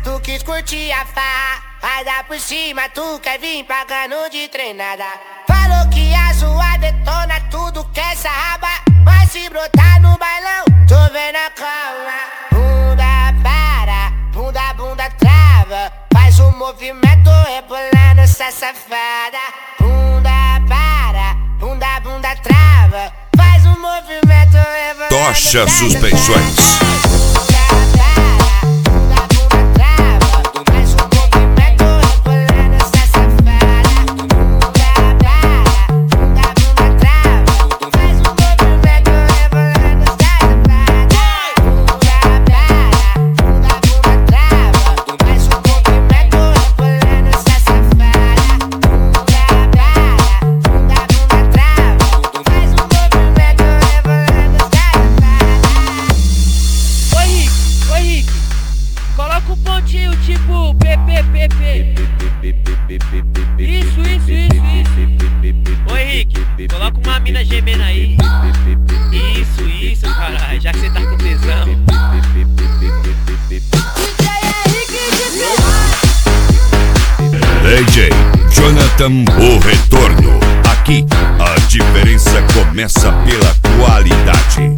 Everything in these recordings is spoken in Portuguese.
Tu quis curtir a farra, mas dá por cima tu quer vir pagando de treinada. Falou que a sua detona tudo que essa raba, mas se brotar no bailão, tô vendo a calma. Bunda para, bunda trava, faz um movimento rebolando essa safada. Bunda para, bunda trava, faz um movimento rebolando. Tocha Suspensões. Coloca um pontinho tipo PPPP. Isso. Ô Henrique, coloca uma mina gemendo aí. Isso, caralho, já que você tá com tesão. DJ Jonathan, o retorno. Aqui a diferença começa pela qualidade.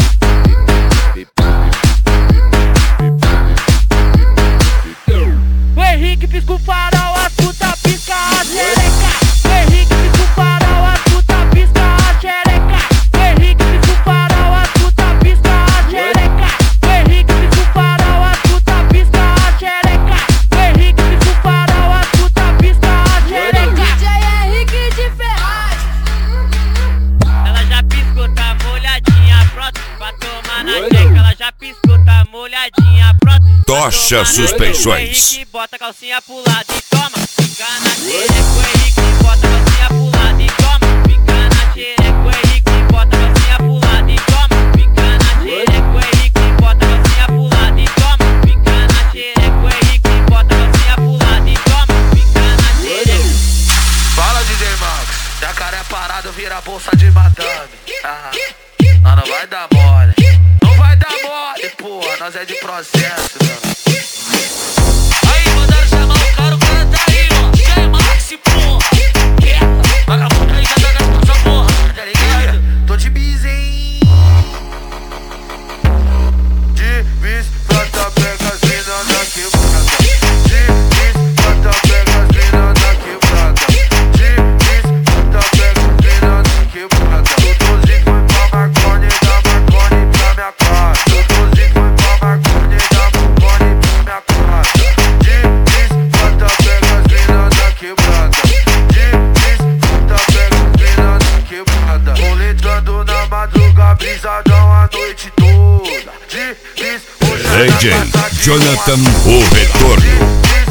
O Henrique pisca o farol, a puta pisca a xereca. O Henrique pisca o farol, a puta pisca a xereca. O Henrique pisca o farol, a puta pisca a xereca. O Henrique pisca o farol, a puta pisca a xereca. O Henrique pisca o farol, a puta pisca a xereca. DJ Henrique de Ferraz. Ela já piscou, tá molhadinha, pronto pra tomar na checa. Ela já piscou, tá molhadinha, pronto. Tocha Suspensões. O Henrique bota a calcinha pro lado e toma, fica na xereca. O Henrique bota a calcinha pro lado e toma, fica na xereca. O Henrique bota a calcinha pro lado e toma, fica na xereca. O Henrique bota a calcinha pro lado e toma, fica na xereca. O Henrique bota a calcinha pro lado e toma, fica na xereca. Fala DJ Max, jacaré parado vira bolsa de madame. Nós não vai dar mole, não vai dar mole, porra, nós é de processo, mano. Aí, mandaram chamar o cara tá aí, ó. DJ Max, porra. Vagabundo aí já tá gastando essa porra, tá ligado? Tô de bis, hein? De bis, planta, pega as mina da quebrada. De bis, planta, pega as mina da quebrada. De bis, planta, pega as mina da quebrada. Tudozinho foi pra Marconi, da Marconi pra minha casa. Tudozinho foi pra Marconi, da Marconi pra minha casa. De bis, planta, pega as mina da quebrada. De bis, planta, pega as mina da quebrada. Roletando na madruga, brisadão a noite toda. De bis, DJ Jonathan, o retorno.